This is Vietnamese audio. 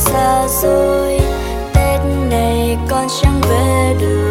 xa xôi, Tết này con chẳng về được.